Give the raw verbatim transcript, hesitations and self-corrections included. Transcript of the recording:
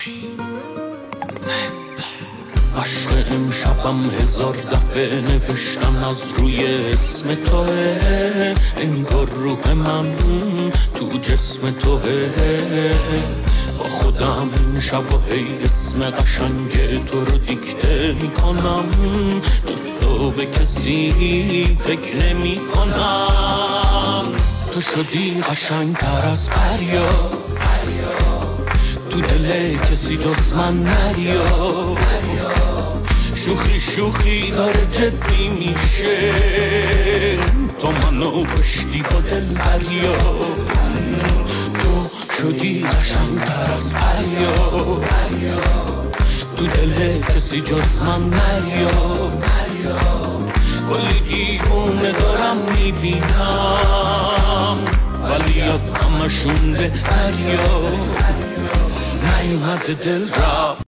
عشق امشبم هزار دفعه نوشتم از روی اسم توه، انگار روح من تو جسم توه. با خودم این شب و هی اسم قشنگ تو رو دیکته میکنم، جز تو به کسی فکر نمی کنم. تو شدی قشنگ تر از پریا، تو دل کسی جز من نریا. شوخی شوخی داره جدی میشه، تو منو کشتی با دل بریا. تو شدی قشنگ‌تر از پریا، تو دل کسی جز من نریا. کلی دیوونه دارم میبینم، ولی از همشون بهتریا. نیومده دل رفت